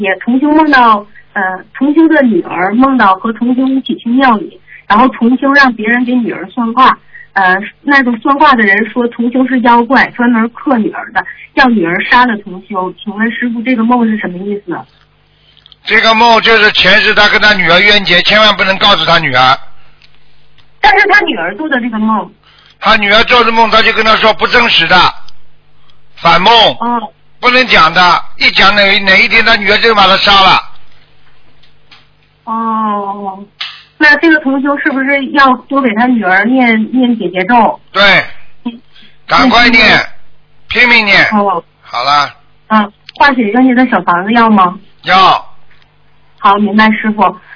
也同修梦到同修的女儿梦到和同修一起去庙里，然后同修让别人给女儿算卦。那个算卦的人说同修是妖怪，专门克女儿的，要女儿杀了同修。请问师傅，这个梦是什么意思？ 这个梦就是前世他跟他女儿冤结，千万不能告诉他女儿。 但是他女儿做的这个梦， 他女儿做的梦，他就跟他说不真实的，反梦，不能讲的，一讲哪一天他女儿就把他杀了。 哦。那这个同修是不是要多给他女儿念姐姐咒？ 对，赶快念，拼命念。好了。 化解冤结的小房子要吗？ 要。 好，明白师傅。